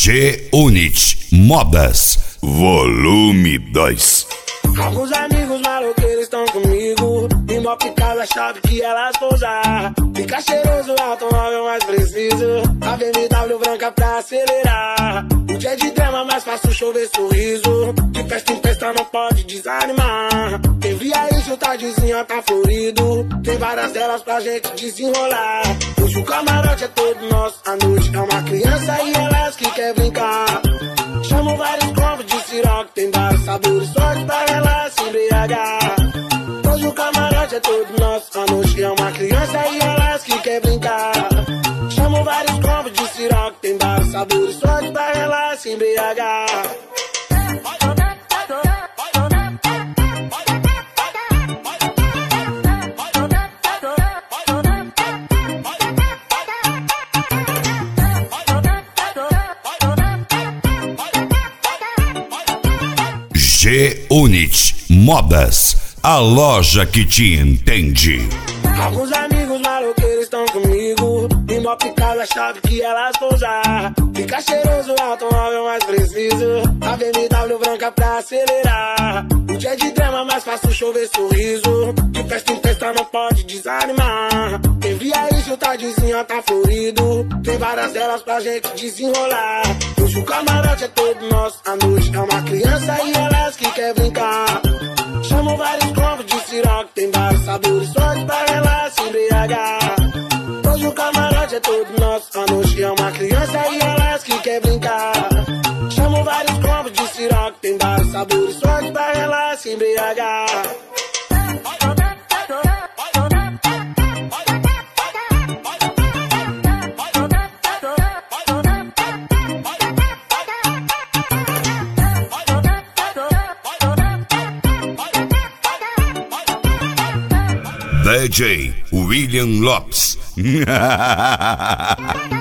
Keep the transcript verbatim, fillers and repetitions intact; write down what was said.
G-Unit Modas Volume dois. Alguns amigos maloqueiros estão comigo, e mó picada chave que elas vão usar. Fica cheiroso, automóvel mais preciso, a B M W branca pra acelerar. Um dia de drama, mais fácil chover sorriso, de festa em festa não pode desanimar. Quem via isso, tá tardezinha tá florido, tem várias delas pra gente desenrolar. Hoje o camarote é todo nosso, a noite é uma criança e elas que quer brincar. Chamo vários combos de siroque, tem vários sabores, sorte pra ela se embriagar. Hoje o camarote é todo nosso, a noite é uma criança e elas que quer brincar. Chamo vários combos de siroque, tem vários sabores, sorte pra ela se embriagar. G-Unit Modas, a loja que te entende. Alguns amigos maloqueiros estão comigo, e mó picada chave que elas vão usar. Fica cheiroso, automóvel mais preciso, a B M W branca pra acelerar. Um dia de drama, mais fácil chover sorriso, de festa em festa não pode desanimar. Quem via isso, tá tardezinha tá florido, tem várias delas pra gente desenrolar. Hoje o camarote é todo nosso, a noite é uma criança e elas que quer brincar. Chamo vários combos de siroque, tem vários sabores, sorte pra ela se embriagar. Hoje o camarote é todo nosso, a noite é uma criança e elas que quer brincar. Chamo vários combos de siroque, tem vários sabores, sorte pra ela se embriagar. D J William Lopes.